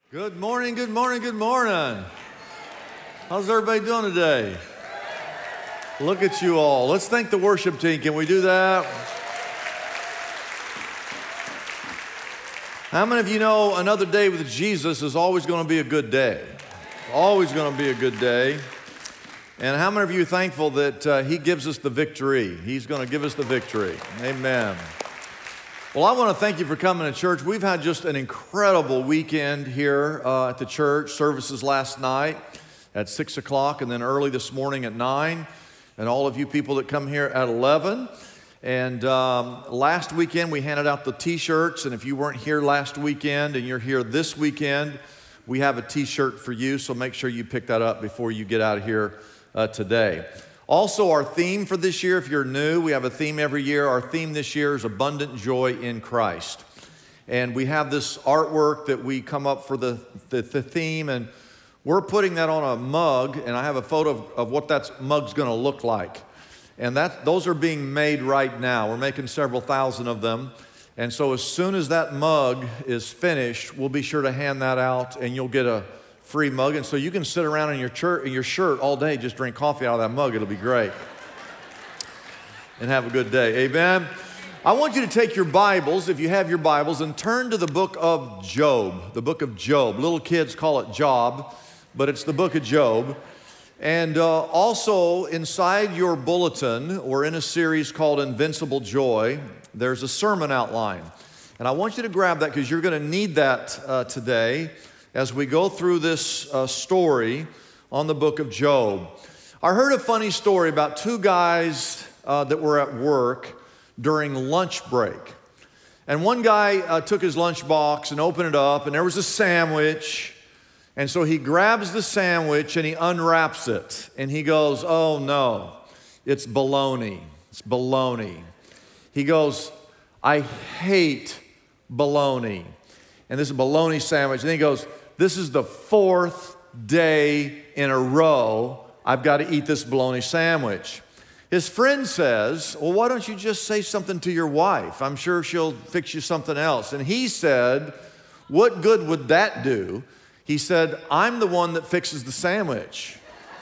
Good morning, good morning, good morning. How's everybody doing today? Look at you all. Let's thank the worship team. Can we do that? How many of you know another day with Jesus is always going to be a good day? Always going to be a good day. And how many of you are thankful that He gives us the victory? He's going to give us the victory. Amen. Well, I want to thank you for coming to church. We've had just an incredible weekend here at the church. Services last night at 6 o'clock and then early this morning at 9. And all of you people that come here at 11. And last weekend we handed out the t-shirts. And if you weren't here last weekend and you're here this weekend, we have a t-shirt for you. So make sure you pick that up before you get out of here today. Also, our theme for this year, if you're new, we have a theme every year. Our theme this year is Abundant Joy in Christ. And we have this artwork that we come up for the theme, and we're putting that on a mug, and I have a photo of what that mug's going to look like. And those are being made right now. We're making several thousand of them. And so as soon as that mug is finished, we'll be sure to hand that out, and you'll get a free mug. And so you can sit around in your shirt all day, just drink coffee out of that mug. It'll be great. And have a good day. Amen. I want you to take your Bibles, if you have your Bibles, and turn to the book of Job. The book of Job. Little kids call it Job, but it's the book of Job. And also inside your bulletin, we're in a series called Invincible Joy. There's a sermon outline. And I want you to grab that because you're going to need that today as we go through this story on the book of Job. I heard a funny story about two guys that were at work during lunch break. And one guy took his lunch box and opened it up, and there was a sandwich. And so he grabs the sandwich and he unwraps it. And he goes, "Oh no, it's bologna. It's bologna." He goes, "I hate bologna." And this is a bologna sandwich. And he goes, "This is the fourth day in a row I've got to eat this bologna sandwich." His friend says, "Well, why don't you just say something to your wife? I'm sure she'll fix you something else." And he said, "What good would that do?" He said, "I'm the one that fixes the sandwich."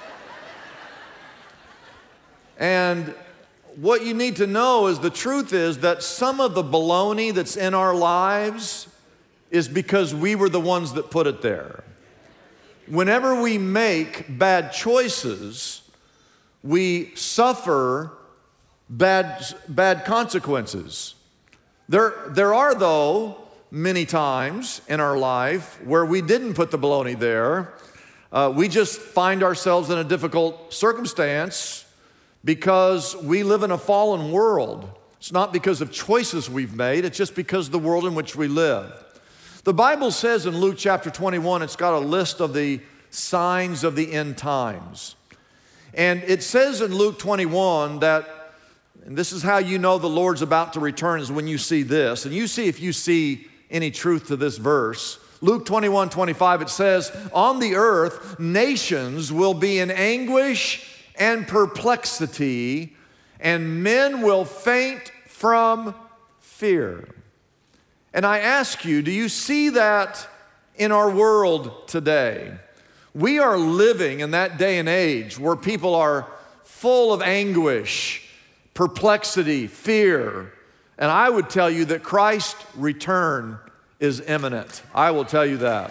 And what you need to know is the truth is that some of the bologna that's in our lives is because we were the ones that put it there. Whenever we make bad choices, we suffer bad consequences. There are, though, many times in our life where we didn't put the bologna there. We just find ourselves in a difficult circumstance because we live in a fallen world. It's not because of choices we've made. It's just because of the world in which we live. The Bible says in Luke chapter 21, it's got a list of the signs of the end times. And it says in Luke 21 that, and this is how you know the Lord's about to return, is when you see this. And you see if you see any truth to this verse. Luke 21:25, it says, "On the earth, nations will be in anguish and perplexity, and men will faint from fear." And I ask you, do you see that in our world today? We are living in that day and age where people are full of anguish, perplexity, fear. And I would tell you that Christ's return is imminent. I will tell you that.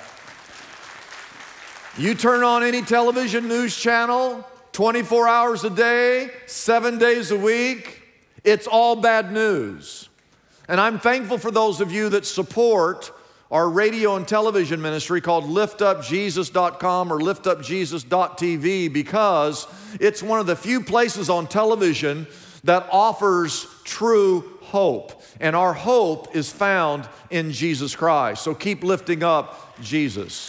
You turn on any television news channel, 24 hours a day, 7 days a week, it's all bad news. And I'm thankful for those of you that support our radio and television ministry called liftupjesus.com or liftupjesus.tv, because it's one of the few places on television that offers true hope. And our hope is found in Jesus Christ. So keep lifting up Jesus.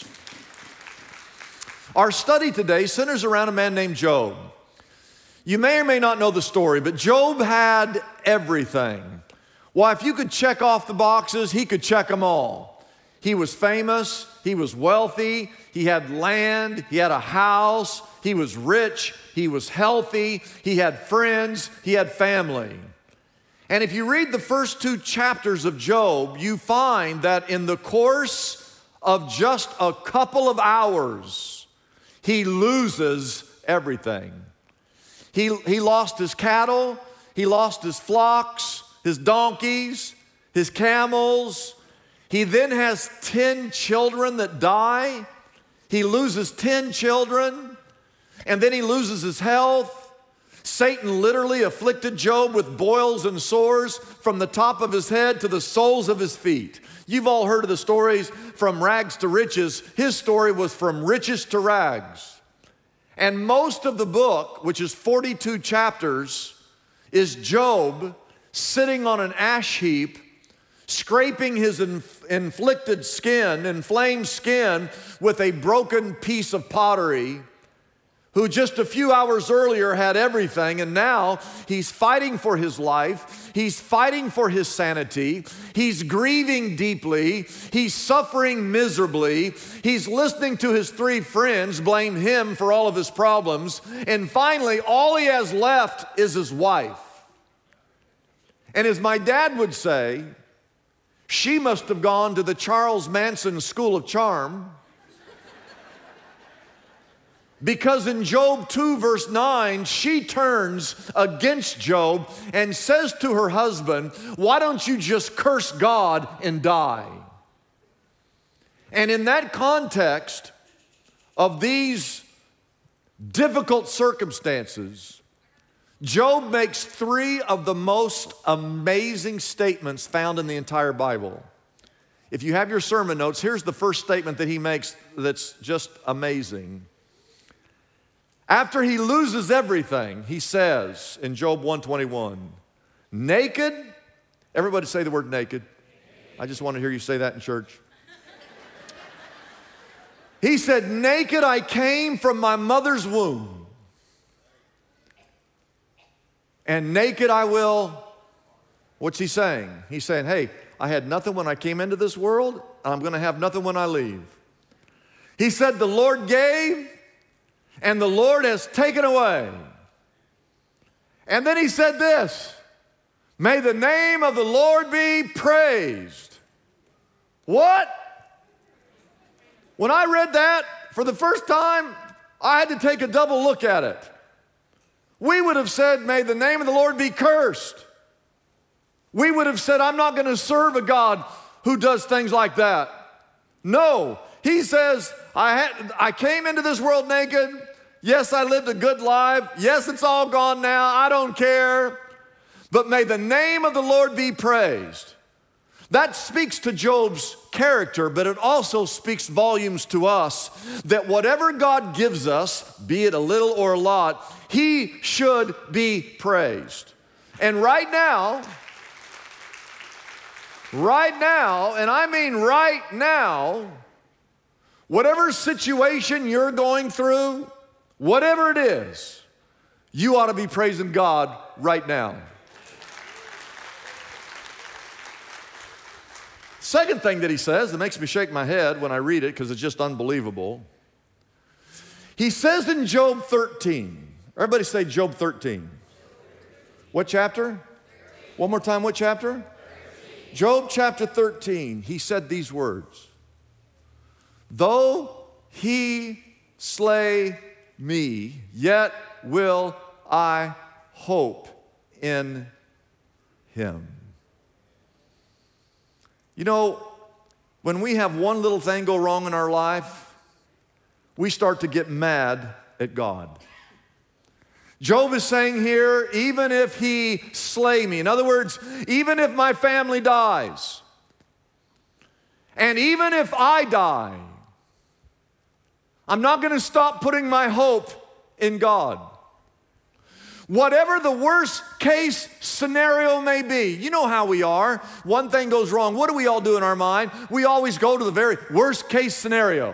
Our study today centers around a man named Job. You may or may not know the story, but Job had everything. Well, if you could check off the boxes, he could check them all. He was famous, he was wealthy, he had land, he had a house, he was rich, he was healthy, he had friends, he had family. And if you read the first two chapters of Job, you find that in the course of just a couple of hours, he loses everything. He lost his cattle, he lost his flocks, his donkeys, his camels. He then has 10 children that die. He loses 10 children, and then he loses his health. Satan literally afflicted Job with boils and sores from the top of his head to the soles of his feet. You've all heard of the stories from rags to riches. His story was from riches to rags. And most of the book, which is 42 chapters, is Job sitting on an ash heap, scraping his inflamed skin with a broken piece of pottery, who just a few hours earlier had everything, and now he's fighting for his life, he's fighting for his sanity, he's grieving deeply, he's suffering miserably, he's listening to his 3 friends blame him for all of his problems, and finally, all he has left is his wife. And as my dad would say, she must have gone to the Charles Manson School of Charm, because in Job 2 verse 9, she turns against Job and says to her husband, why don't you just curse God and die? And in that context of these difficult circumstances, Job makes 3 of the most amazing statements found in the entire Bible. If you have your sermon notes, here's the first statement that he makes that's just amazing. After he loses everything, he says in Job 121, naked, everybody say the word naked. I just want to hear you say that in church. He said, naked I came from my mother's womb, and naked I will. What's he saying? He's saying, hey, I had nothing when I came into this world, and I'm going to have nothing when I leave. He said, the Lord gave, and the Lord has taken away. And then he said this, may the name of the Lord be praised. What? When I read that for the first time, I had to take a double look at it. We would have said, may the name of the Lord be cursed. We would have said, I'm not going to serve a God who does things like that. No, he says, I came into this world naked. Yes, I lived a good life. Yes, it's all gone now. I don't care. But may the name of the Lord be praised. That speaks to Job's character, but it also speaks volumes to us that whatever God gives us, be it a little or a lot, he should be praised. And right now, and I mean right now, whatever situation you're going through, whatever it is, you ought to be praising God right now. Second thing that he says that makes me shake my head when I read it because it's just unbelievable. He says in Job 13, everybody say Job 13. What chapter? One more time, what chapter? Job chapter 13, he said these words. Though he slay me, yet will I hope in him. You know, when we have one little thing go wrong in our life, we start to get mad at God. Job is saying here, even if he slay me, in other words, even if my family dies, and even if I die, I'm not going to stop putting my hope in God. Whatever the worst case scenario may be, you know how we are. One thing goes wrong. What do we all do in our mind? We always go to the very worst case scenario.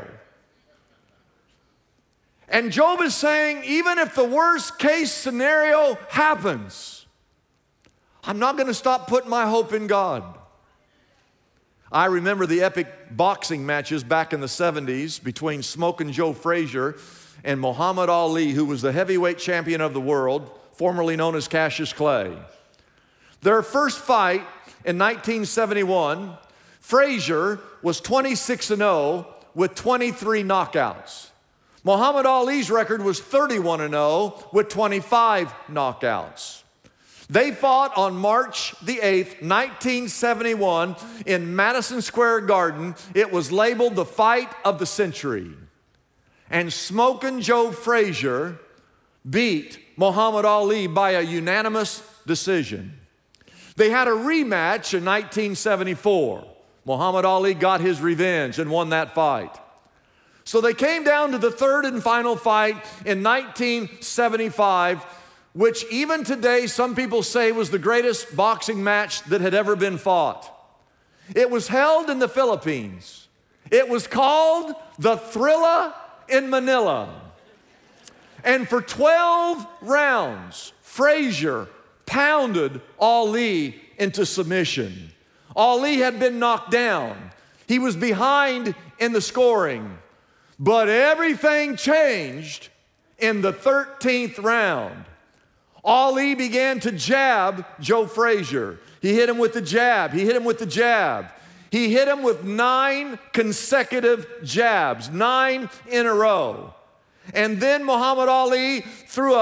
And Job is saying, even if the worst case scenario happens, I'm not going to stop putting my hope in God. I remember the epic boxing matches back in the 70s between Smokin' Joe Frazier and Muhammad Ali, who was the heavyweight champion of the world, formerly known as Cassius Clay. Their first fight in 1971 Frazier was 26-0 with 23 knockouts. Muhammad Ali's record was 31-0 with 25 knockouts. They fought on March the 8th, 1971 in Madison Square Garden. It was labeled the fight of the century. And Smokin' Joe Frazier beat Muhammad Ali by a unanimous decision. They had a rematch in 1974. Muhammad Ali got his revenge and won that fight. So they came down to the third and final fight in 1975, which even today some people say was the greatest boxing match that had ever been fought. It was held in the Philippines. It was called the Thrilla in Manila. And for 12 rounds, Frazier pounded Ali into submission. Ali had been knocked down. He was behind in the scoring. But everything changed in the 13th round. Ali began to jab Joe Frazier. He hit him with the jab. He hit him with the jab. He hit him with 9 consecutive jabs, 9 in a row. And then Muhammad Ali threw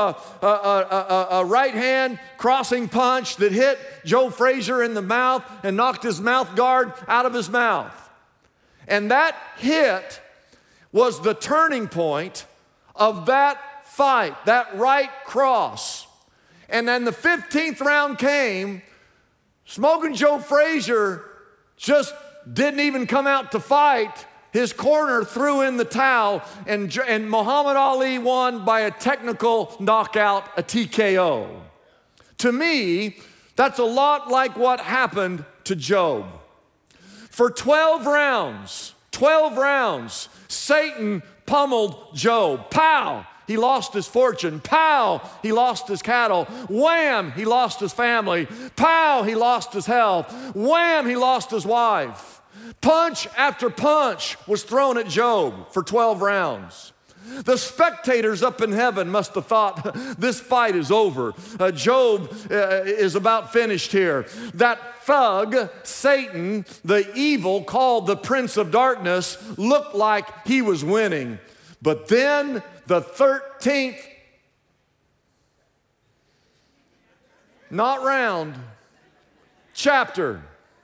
a right hand crossing punch that hit Joe Frazier in the mouth and knocked his mouth guard out of his mouth. And that hit was the turning point of that fight, that right cross. And then the 15th round came. Smokin' Joe Frazier just didn't even come out to fight. His corner threw in the towel, and Muhammad Ali won by a technical knockout, a TKO. To me, that's a lot like what happened to Job. For 12 rounds, Satan pummeled Job. Pow! He lost his fortune. Pow! He lost his cattle. Wham! He lost his family. Pow! He lost his health. Wham! He lost his wife. Punch after punch was thrown at Job for 12 rounds. The spectators up in heaven must have thought, this fight is over. Job is about finished here. That thug, Satan, the evil called the Prince of Darkness, looked like he was winning. But then the 13th, not round, chapter,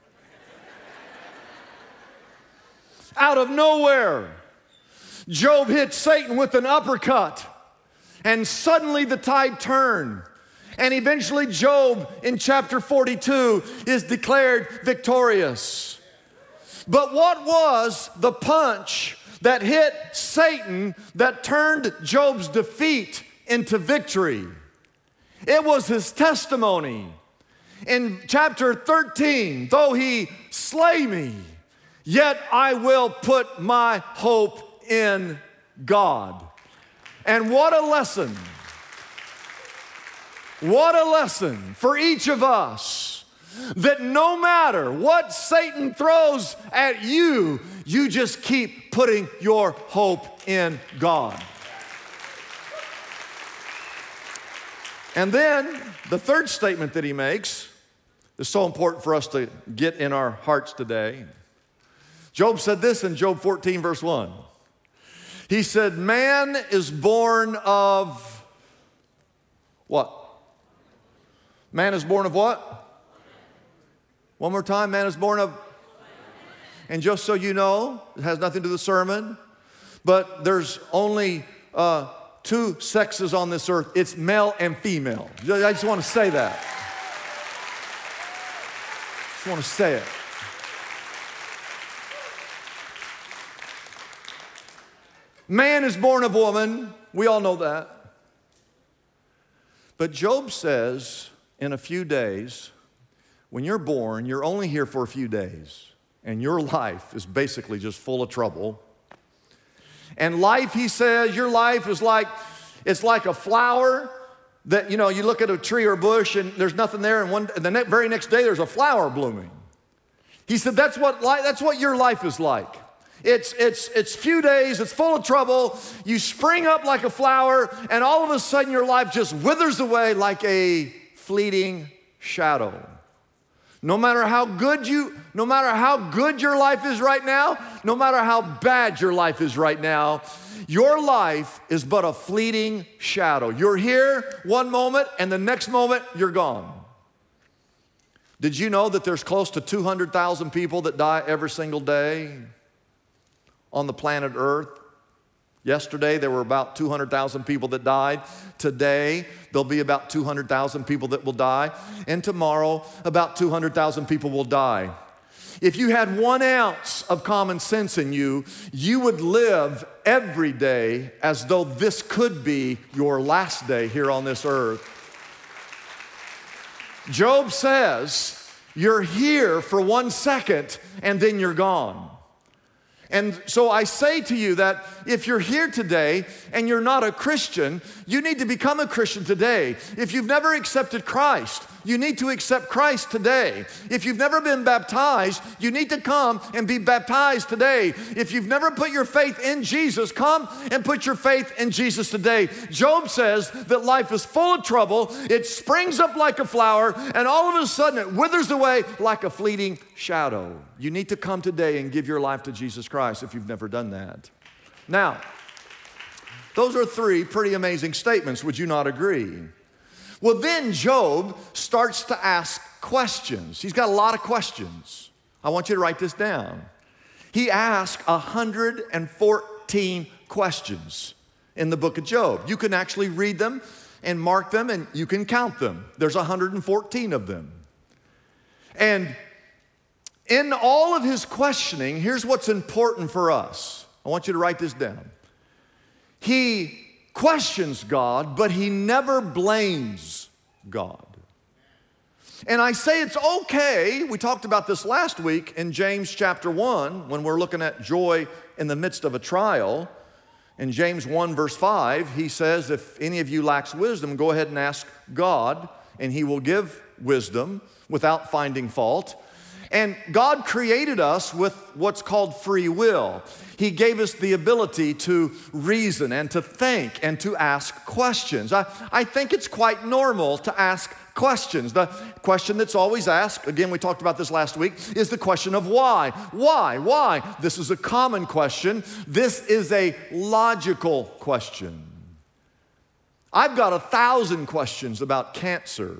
out of nowhere, Job hit Satan with an uppercut, and suddenly the tide turned. And eventually Job in chapter 42 is declared victorious. But what was the punch that hit Satan that turned Job's defeat into victory? It was his testimony. In chapter 13, though he slay me, yet I will put my hope in God. And what a lesson. What a lesson for each of us, that no matter what Satan throws at you, you just keep putting your hope in God. And then the third statement that he makes is so important for us to get in our hearts today. Job said this in Job 14, verse 1. He said, man is born of what? Man is born of what? One more time, man is born of. And just so you know, it has nothing to do with the sermon, but there's only 2 sexes on this earth. It's male and female. I just want to say that. Just want to say it. Man is born of woman. We all know that. But Job says, in a few days, when you're born, you're only here for a few days. And your life is basically just full of trouble. And life, he says, your life is like, it's like a flower that, you know, you look at a tree or a bush and there's nothing there, and the very next day there's a flower blooming. He said, that's what your life is like. It's few days, it's full of trouble. You spring up like a flower, and all of a sudden your life just withers away like a fleeting shadow. No matter how good your life is right now, no matter how bad your life is right now, your life is but a fleeting shadow. You're here one moment, and the next moment, you're gone. Did you know that there's close to 200,000 people that die every single day on the planet Earth? Yesterday, there were about 200,000 people that died. Today, there'll be about 200,000 people that will die. And tomorrow, about 200,000 people will die. If you had 1 ounce of common sense in you, you would live every day as though this could be your last day here on this earth. Job says, you're here for 1 second and then you're gone. And so I say to you that if you're here today and you're not a Christian, you need to become a Christian today. If you've never accepted Christ, you need to accept Christ today. If you've never been baptized, you need to come and be baptized today. If you've never put your faith in Jesus, come and put your faith in Jesus today. Job says that life is full of trouble. It springs up like a flower, and all of a sudden it withers away like a fleeting shadow. You need to come today and give your life to Jesus Christ if you've never done that. Now, those are 3 pretty amazing statements. Would you not agree? Well, then Job starts to ask questions. He's got a lot of questions. I want you to write this down. He asked 114 questions in the book of Job. You can actually read them and mark them, and you can count them. There's 114 of them. And in all of his questioning, here's what's important for us. I want you to write this down. He questions God, but he never blames God. And I say it's okay. We talked about this last week in James chapter 1 when we're looking at joy in the midst of a trial. In James 1 verse 5, he says, if any of you lacks wisdom, go ahead and ask God, and he will give wisdom without finding fault. And God created us with what's called free will. He gave us the ability to reason and to think and to ask questions. I think it's quite normal to ask questions. The question that's always asked, again, we talked about this last week, is the question of why. Why? This is a common question. This is a logical question. I've got 1,000 questions about cancer.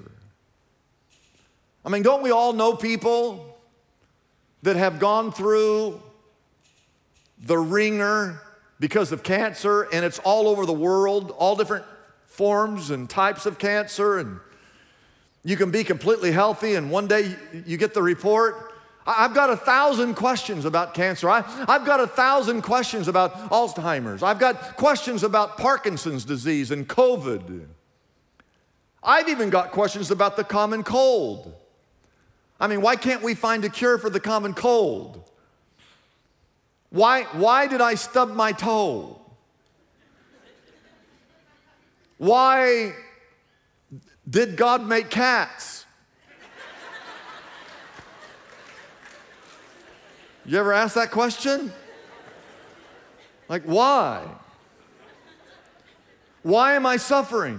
I mean, don't we all know people that have gone through the ringer because of cancer, and it's all over the world, all different forms and types of cancer, and you can be completely healthy and one day you get the report. I've got 1,000 questions about cancer. I've got 1,000 questions about Alzheimer's. I've got questions about Parkinson's disease and COVID. I've even got questions about the common cold. I mean, why can't we find a cure for the common cold? Why did I stub my toe? Why did God make cats? You ever ask that question? Like, why? Why am I suffering?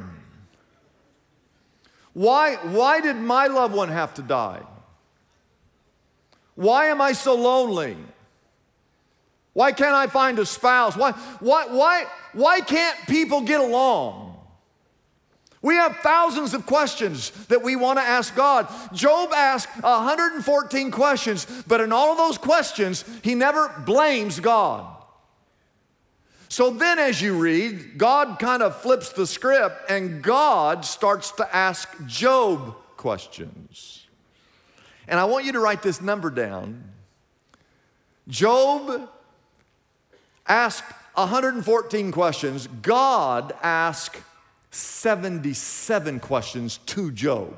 Why did my loved one have to die? Why am I so lonely? Why can't I find a spouse? Why can't people get along? We have thousands of questions that we want to ask God. Job asked 114 questions, but in all of those questions, he never blames God. So then as you read, God kind of flips the script and God starts to ask Job questions. And I want you to write this number down. Job asked 114 questions. God asked 77 questions to Job.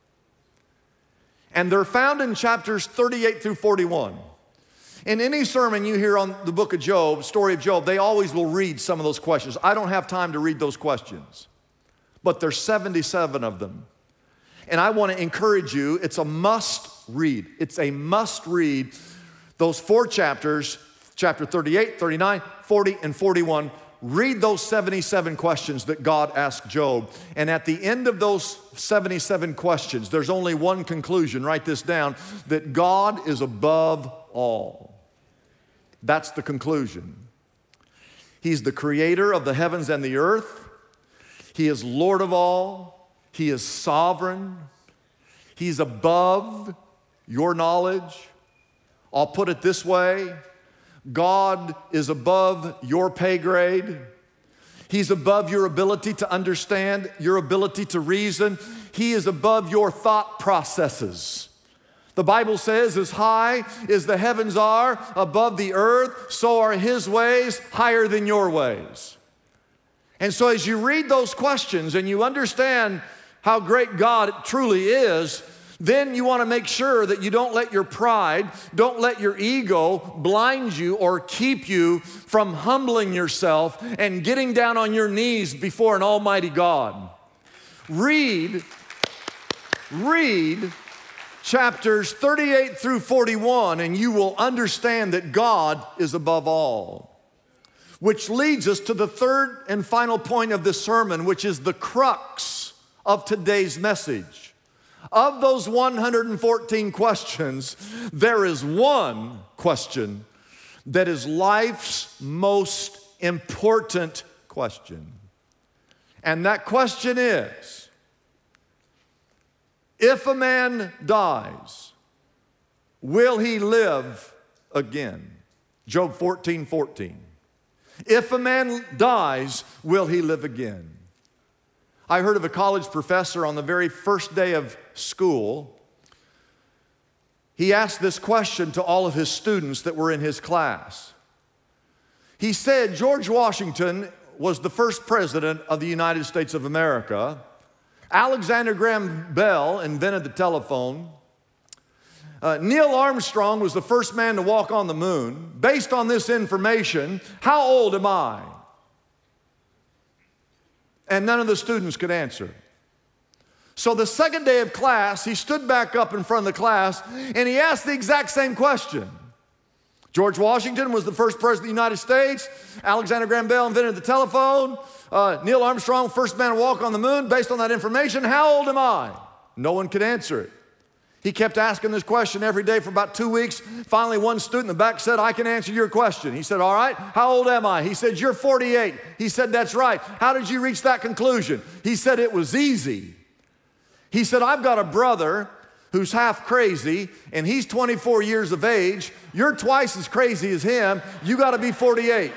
And they're found in chapters 38 through 41. In any sermon you hear on the book of Job, story of Job, they always will read some of those questions. I don't have time to read those questions, but there's 77 of them. And I want to encourage you, it's a must read. It's a must read. Those 4 chapters, chapter 38, 39, 40, and 41, read those 77 questions that God asked Job. And at the end of those 77 questions, there's only one conclusion. Write this down, that God is above all. That's the conclusion. He's the creator of the heavens and the earth. He is Lord of all. He is sovereign. He's above your knowledge. I'll put it this way. God is above your pay grade. He's above your ability to understand, your ability to reason. He is above your thought processes. The Bible says, as high as the heavens are above the earth, so are His ways higher than your ways. And so as you read those questions and you understand how great God truly is, then you want to make sure that you don't let your pride, don't let your ego blind you or keep you from humbling yourself and getting down on your knees before an almighty God. Read chapters 38 through 41 and you will understand that God is above all. Which leads us to the third and final point of this sermon, which is the crux of today's message. Of those 114 questions, there is one question that is life's most important question. And that question is, if a man dies, will he live again? Job 14:14. If a man dies, will he live again? I heard of a college professor on the very first day of school. He asked this question to all of his students that were in his class. He said, George Washington was the first president of the United States of America. Alexander Graham Bell invented the telephone. Neil Armstrong was the first man to walk on the moon. Based on this information, how old am I? And none of the students could answer. So the second day of class, he stood back up in front of the class and he asked the exact same question. George Washington was the first president of the United States. Alexander Graham Bell invented the telephone. Neil Armstrong, first man to walk on the moon. Based on that information, how old am I? No one could answer it. He kept asking this question every day for about 2 weeks. Finally, one student in the back said, I can answer your question. He said, all right, how old am I? He said, you're 48. He said, that's right. How did you reach that conclusion? He said, it was easy. He said, I've got a brother who's half crazy, and he's 24 years of age. You're twice as crazy as him. You got to be 48.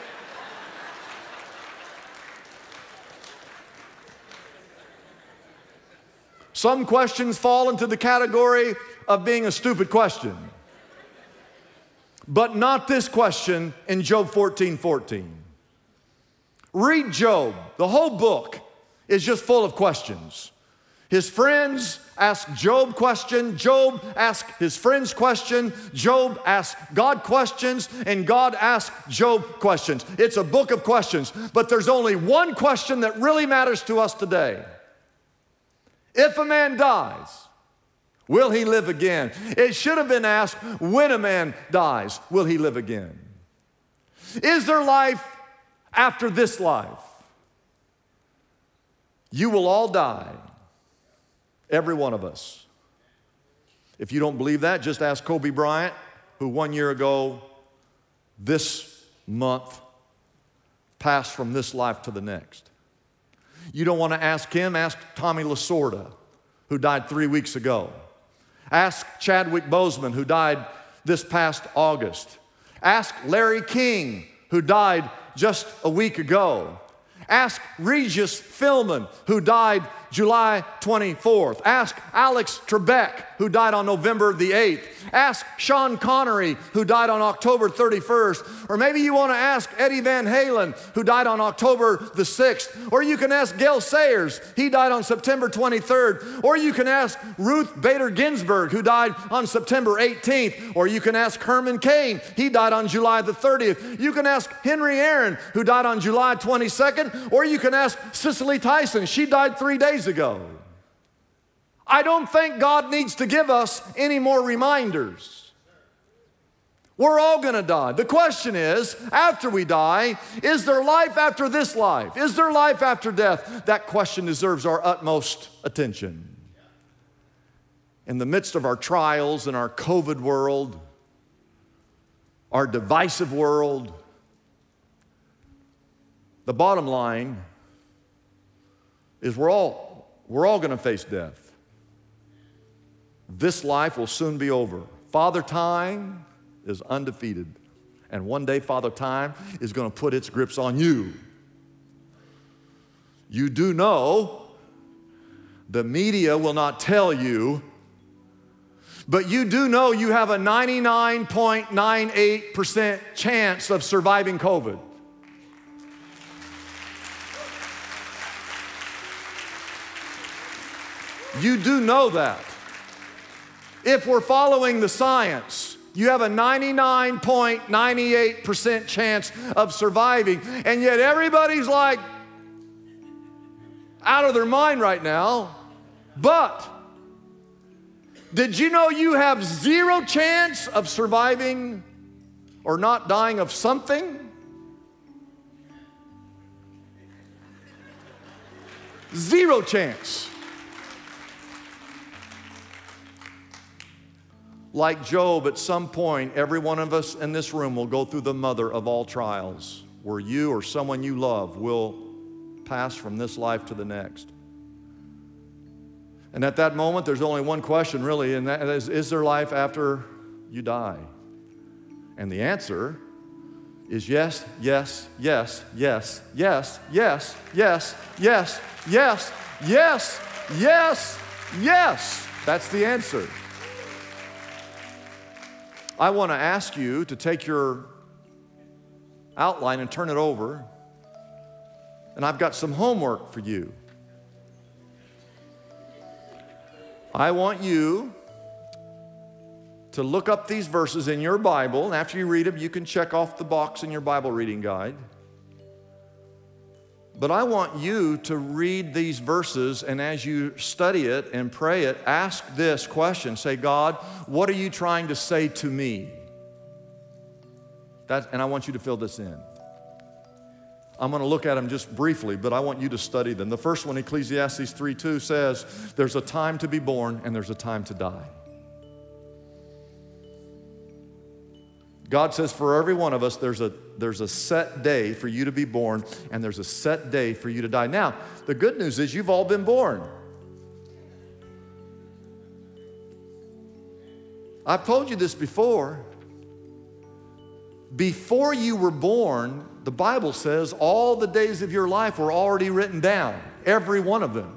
Some questions fall into the category of being a stupid question. But not this question in Job 14:14. Read Job. The whole book is just full of questions. His friends ask Job questions. Job asked his friends questions. Job asked God questions. And God asked Job questions. It's a book of questions. But there's only one question that really matters to us today. If a man dies, will he live again? It should have been asked, when a man dies, will he live again? Is there life after this life? You will all die, every one of us. If you don't believe that, just ask Kobe Bryant, who 1 year ago, this month, passed from this life to the next. You don't want to ask him, ask Tommy Lasorda, who died 3 weeks ago. Ask Chadwick Boseman, who died this past August. Ask Larry King, who died just a week ago. Ask Regis Philbin, who died July 24th. Ask Alex Trebek, who died on November the 8th. Ask Sean Connery, who died on October 31st. Or maybe you want to ask Eddie Van Halen, who died on October the 6th. Or you can ask Gale Sayers, he died on September 23rd. Or you can ask Ruth Bader Ginsburg, who died on September 18th. Or you can ask Herman Cain, he died on July the 30th. You can ask Henry Aaron, who died on July 22nd. Or you can ask Cicely Tyson, she died 3 days ago. I don't think God needs to give us any more reminders. We're all going to die. The question is, after we die, is there life after this life? Is there life after death? That question deserves our utmost attention. In the midst of our trials in our COVID world, our divisive world, the bottom line is we're all going to face death. This life will soon be over. Father Time is undefeated. And one day Father Time is going to put its grips on you. You do know the media will not tell you, but you do know you have a 99.98% chance of surviving COVID. You do know that. If we're following the science, you have a 99.98% chance of surviving, and yet everybody's like out of their mind right now. But did you know you have 0 chance of surviving or not dying of something? 0 chance. Like Job, at some point, every one of us in this room will go through the mother of all trials, where you or someone you love will pass from this life to the next. And at that moment, there's only one question, really, and that is there life after you die? And the answer is yes, yes, yes, yes, yes, yes, yes, yes, yes, yes, yes, yes. That's the answer. I want to ask you to take your outline and turn it over, and I've got some homework for you. I want you to look up these verses in your Bible, and after you read them, you can check off the box in your Bible reading guide. But I want you to read these verses, and as you study it and pray it, ask this question. Say, God, what are you trying to say to me? And I want you to fill this in. I'm going to look at them just briefly, but I want you to study them. The first one, Ecclesiastes 3:2 says, there's a time to be born and there's a time to die. God says for every one of us, there's a set day for you to be born, and there's a set day for you to die. Now, the good news is you've all been born. I've told you this before. Before you were born, the Bible says all the days of your life were already written down, every one of them.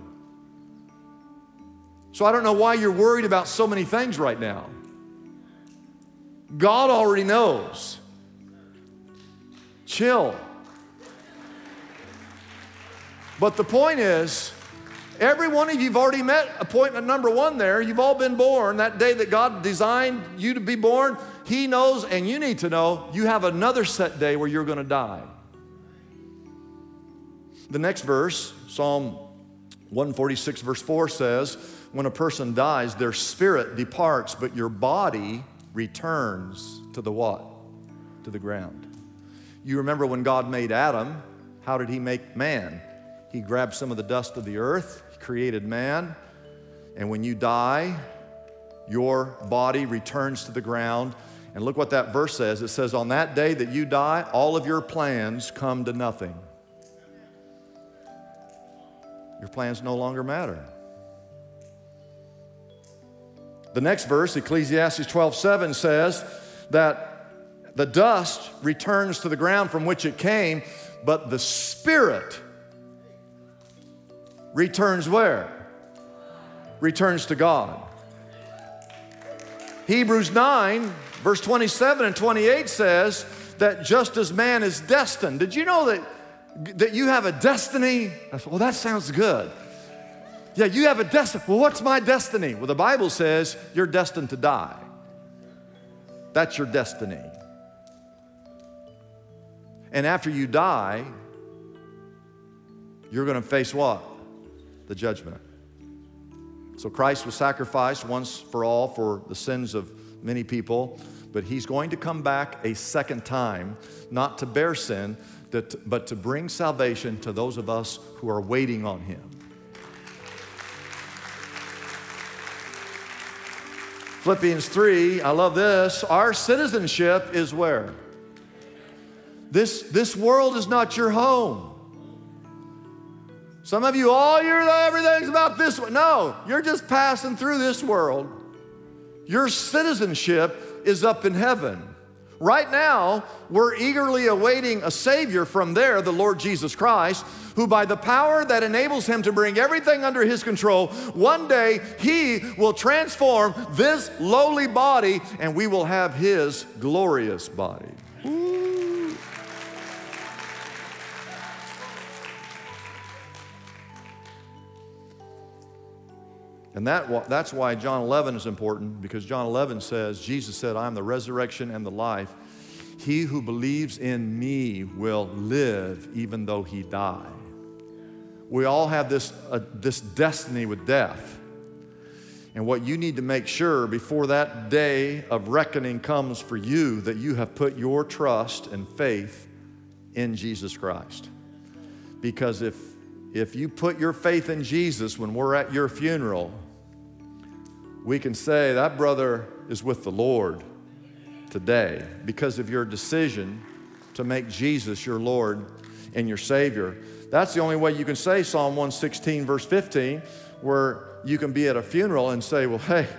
So I don't know why you're worried about so many things right now. God already knows. Chill. But the point is, every one of you have already met appointment number 1 there. You've all been born. That day that God designed you to be born, He knows, and you need to know, you have another set day where you're going to die. The next verse, Psalm 146 verse 4 says, when a person dies, their spirit departs, but your body returns to the what? To the ground. You remember when God made Adam, how did He make man? He grabbed some of the dust of the earth, He created man, and when you die, your body returns to the ground. And look what that verse says. It says, on that day that you die, all of your plans come to nothing. Your plans no longer matter. The next verse, Ecclesiastes 12:7 says that the dust returns to the ground from which it came, but the spirit returns where? Returns to God. Hebrews 9, verse 27 and 28 says that just as man is destined. Did you know that you have a destiny? I said, well, that sounds good. Yeah, you have a destiny. Well, what's my destiny? Well, the Bible says you're destined to die. That's your destiny. And after you die, you're going to face what? The judgment. So Christ was sacrificed once for all for the sins of many people. But he's going to come back a second time, not to bear sin, but to bring salvation to those of us who are waiting on him. Philippians 3, I love this. Our citizenship is where? This world is not your home. Some of you, everything's about this one. No, you're just passing through this world. Your citizenship is up in heaven. Right now, we're eagerly awaiting a Savior from there, the Lord Jesus Christ, who by the power that enables him to bring everything under his control, one day he will transform this lowly body and we will have his glorious body. Ooh. And that's why John 11 is important, because John 11 says, Jesus said, I am the resurrection and the life. He who believes in me will live even though he die. We all have this destiny with death. And what you need to make sure before that day of reckoning comes for you, that you have put your trust and faith in Jesus Christ. Because if you put your faith in Jesus when we're at your funeral, we can say that brother is with the Lord today because of your decision to make Jesus your Lord and your Savior. That's the only way you can say Psalm 116 verse 15, where you can be at a funeral and say, well, hey,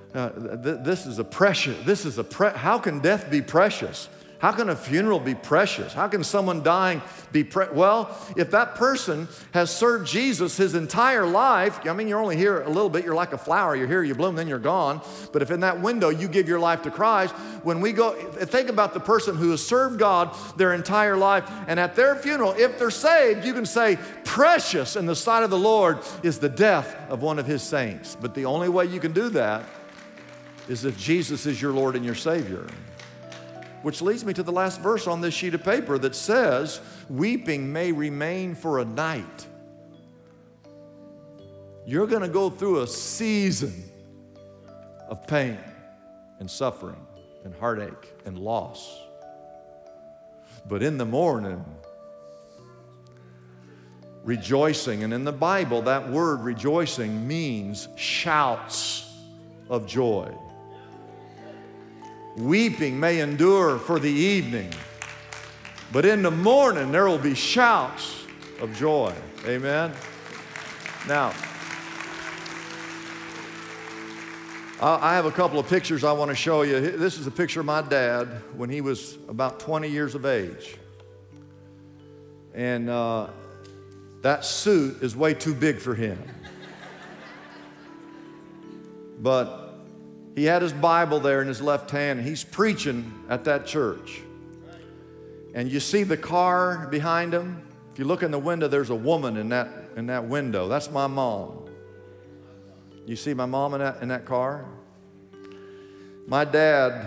how can death be precious? How can a funeral be precious? How can someone dying be precious? Well, if that person has served Jesus his entire life, I mean, you're only here a little bit. You're like a flower. You're here, you bloom, then you're gone. But if in that window you give your life to Christ, when we go, think about the person who has served God their entire life, and at their funeral, if they're saved, you can say, precious in the sight of the Lord is the death of one of his saints. But the only way you can do that is if Jesus is your Lord and your Savior. Which leads me to the last verse on this sheet of paper that says, weeping may remain for a night. You're going to go through a season of pain and suffering and heartache and loss. But in the morning, rejoicing, and in the Bible, that word rejoicing means shouts of joy. Weeping may endure for the evening, but in the morning there will be shouts of joy. Amen. Now, I have a couple of pictures I want to show you. This is a picture of my dad when he was about 20 years of age. And that suit is way too big for him. But he had his Bible there in his left hand, and he's preaching at that church. And you see the car behind him? If you look in the window, there's a woman in that window. That's my mom. You see my mom in that car? My dad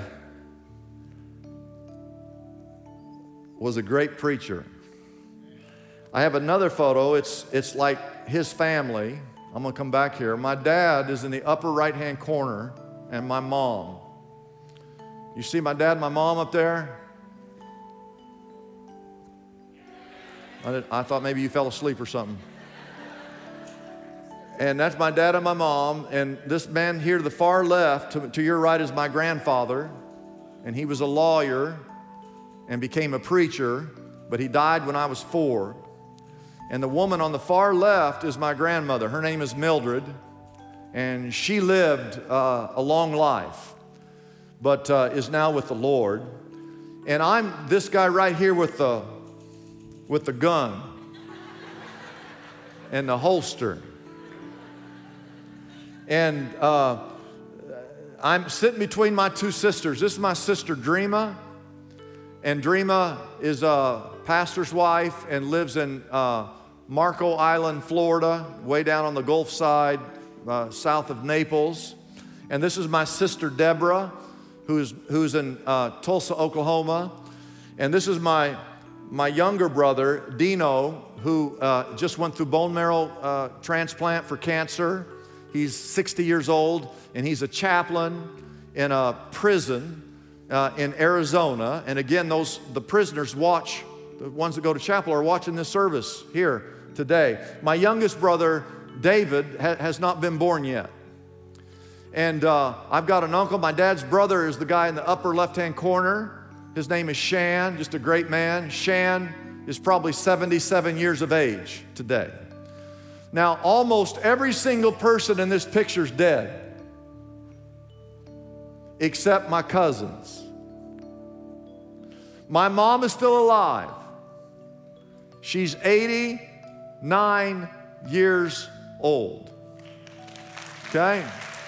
was a great preacher. I have another photo. It's like his family. I'm going to come back here. My dad is in the upper right-hand corner, and my mom. You see my dad and my mom up there? I thought maybe you fell asleep or something. And that's my dad and my mom. And this man here to the far left, to your right, is my grandfather. And he was a lawyer and became a preacher, but he died when I was 4. And the woman on the far left is my grandmother. Her name is Mildred. And she lived a long life, but is now with the Lord. And I'm this guy right here with the gun and the holster. And I'm sitting between my two sisters. This is my sister Dreama, and Dreama is a pastor's wife and lives in Marco Island, Florida, way down on the Gulf side. South of Naples. And this is my sister Deborah, who's in Tulsa, Oklahoma. And this is my younger brother Dino, who just went through bone marrow transplant for cancer. He's 60 years old, and he's a chaplain in a prison in Arizona. And again, the prisoners watch, the ones that go to chapel are watching this service here today. My youngest brother, David, has not been born yet. And I've got an uncle. My dad's brother is the guy in the upper left-hand corner. His name is Shan, just a great man. Shan is probably 77 years of age today. Now, almost every single person in this picture is dead, except my cousins. My mom is still alive. She's 89 years old. Okay?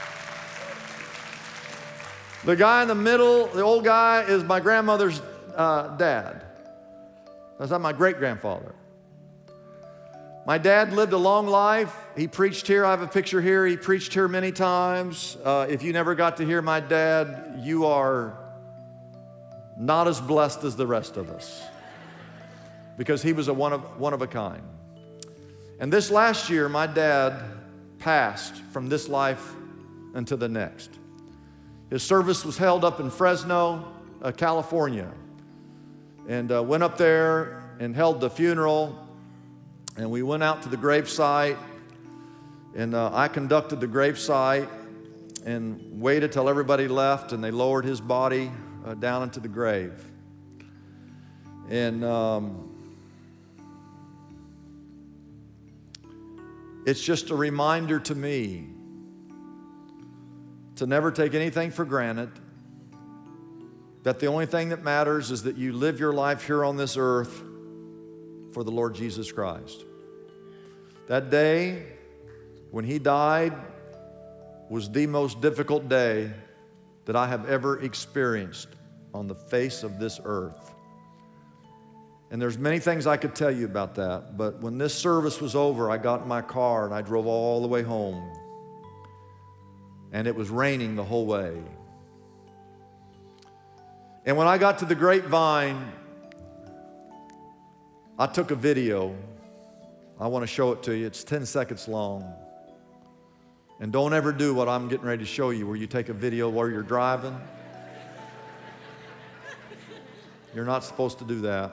The guy in the middle, the old guy, is my grandmother's dad. That's not my great-grandfather. My dad lived a long life. He preached here. I have a picture here. He preached here many times. If you never got to hear my dad, you are not as blessed as the rest of us, because he was one of a kind. And this last year, my dad passed from this life into the next. His service was held up in Fresno, California, and went up there and held the funeral. And we went out to the gravesite, and I conducted the gravesite and waited till everybody left, and they lowered his body down into the grave. And it's just a reminder to me to never take anything for granted, that the only thing that matters is that you live your life here on this earth for the Lord Jesus Christ. That day when he died was the most difficult day that I have ever experienced on the face of this earth. And there's many things I could tell you about that, but when this service was over, I got in my car and I drove all the way home. And it was raining the whole way. And when I got to the grapevine, I took a video. I want to show it to you. It's 10 seconds long. And don't ever do what I'm getting ready to show you, where you take a video while you're driving. You're not supposed to do that.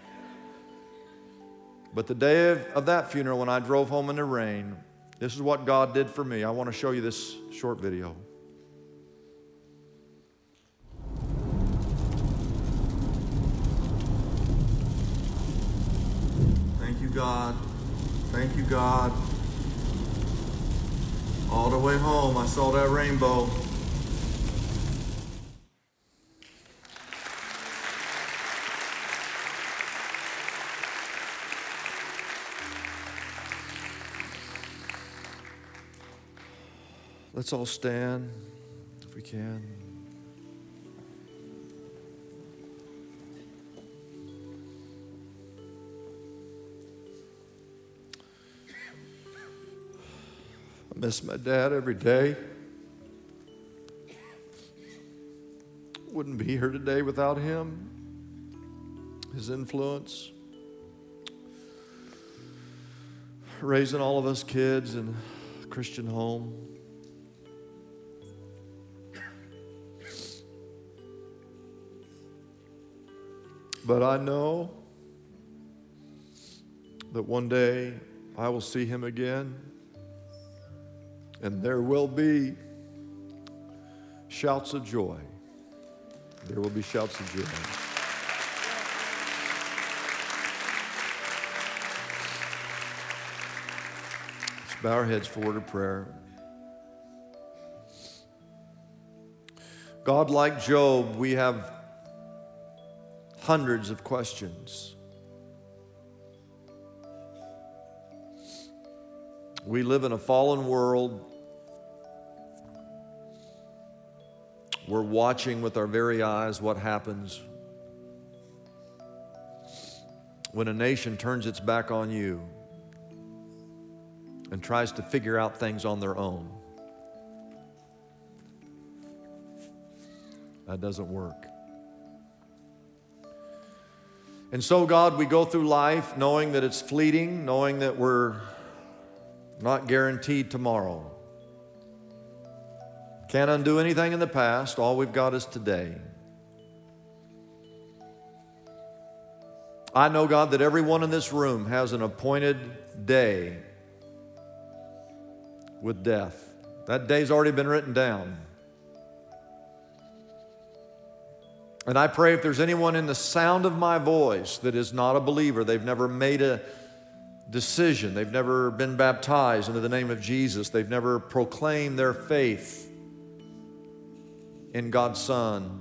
But the day of that funeral, when I drove home in the rain, this is what God did for me. I want to show you this short video. Thank you, God. Thank you, God. All the way home, I saw that rainbow. Let's all stand, if we can. I miss my dad every day. Wouldn't be here today without him, his influence, raising all of us kids in a Christian home. But I know that one day I will see him again, and there will be shouts of joy. There will be shouts of joy. Let's bow our heads for a word of prayer. God, like Job, we have hundreds of questions. We live in a fallen world. We're watching with our very eyes what happens when a nation turns its back on you and tries to figure out things on their own. That doesn't work. And so, God, we go through life knowing that it's fleeting, knowing that we're not guaranteed tomorrow. Can't undo anything in the past. All we've got is today. I know, God, that everyone in this room has an appointed day with death. That day's already been written down. And I pray if there's anyone in the sound of my voice that is not a believer, they've never made a decision, they've never been baptized into the name of Jesus, they've never proclaimed their faith in God's Son,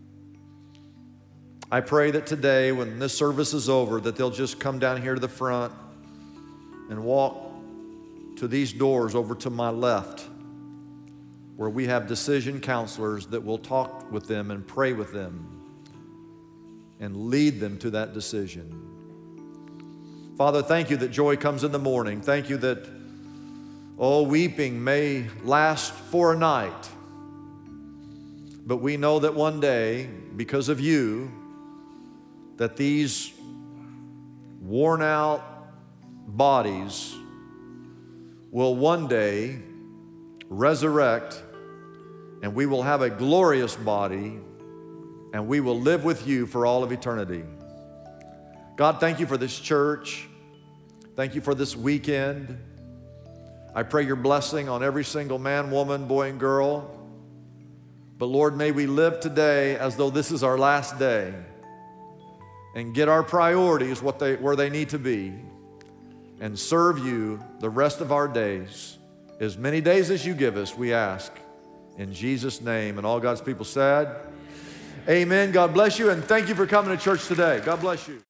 I pray that today, when this service is over, that they'll just come down here to the front and walk to these doors over to my left, where we have decision counselors that will talk with them and pray with them and lead them to that decision. Father, thank you that joy comes in the morning. Thank you that, weeping may last for a night, but we know that one day, because of you, that these worn out bodies will one day resurrect, and we will have a glorious body, and we will live with you for all of eternity. God, thank you for this church. Thank you for this weekend. I pray your blessing on every single man, woman, boy, and girl. But Lord, may we live today as though this is our last day and get our priorities where they need to be and serve you the rest of our days. As many days as you give us, we ask in Jesus' name. And all God's people said, amen. God bless you, and thank you for coming to church today. God bless you.